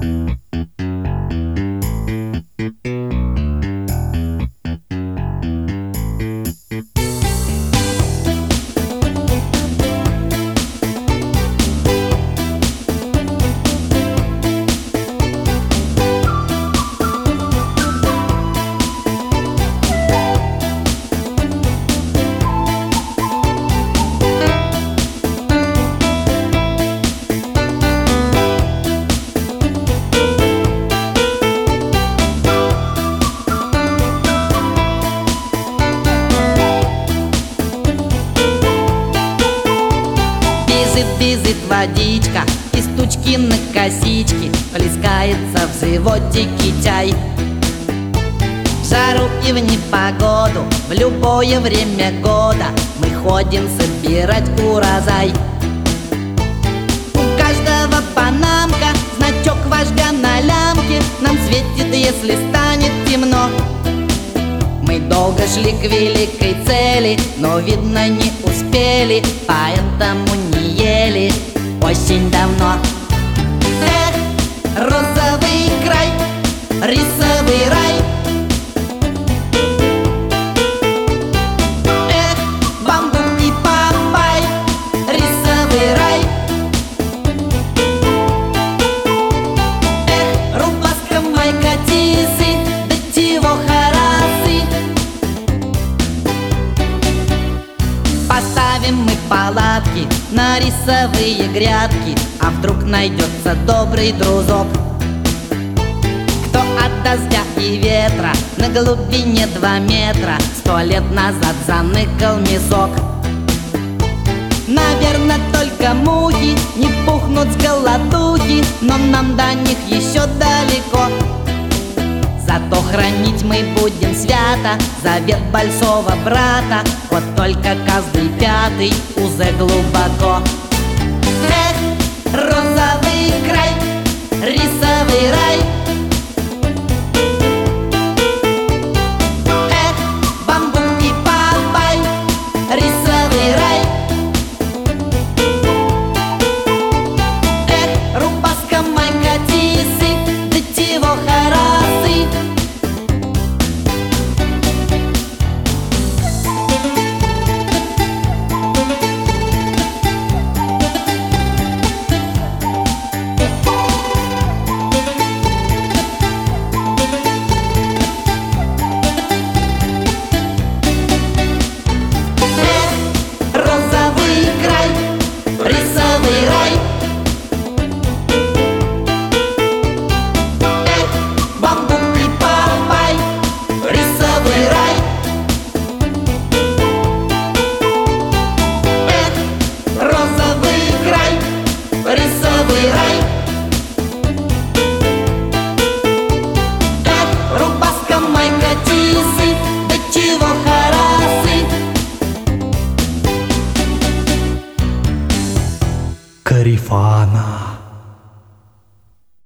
Бизит водичка, и стучки на косички, плескается в животике чай. В жару и в непогоду, в любое время года мы ходим собирать урожай. У каждого панамка, значок вождя на лямке, нам светит, если станет темно. Мы долго шли к великой цели, но, видно, не успели, поэтому не ели очень давно. Эх, розовый край, рисовый рай. Эх, бамбук и папай, рисовый рай. Эх, рубаска, майка, тисы, да чего харасы. Поставим мы палатки на рисовые грядки, а вдруг найдется добрый дружок, кто от дождя и ветра на глубине 2 метра 100 лет назад заныкал мешок. Наверно, только мухи не пухнут с голодухи, но нам до них еще далеко. Зато хранить мы будем свято завет большого брата, вот только каждый 5-й уже глубоко. Эх, розовый край, рисовый рай. Эх, бамбук и папай, рисовый рай. Эх, рубаска, майка, тисы, да чего харасы. Рисовый рай. Эх, бамбук и папай, рисовый рай. Эх, розовый край, рисовый рай. Эх, рубаска, майка, тисы, да чего харасы. Карифана.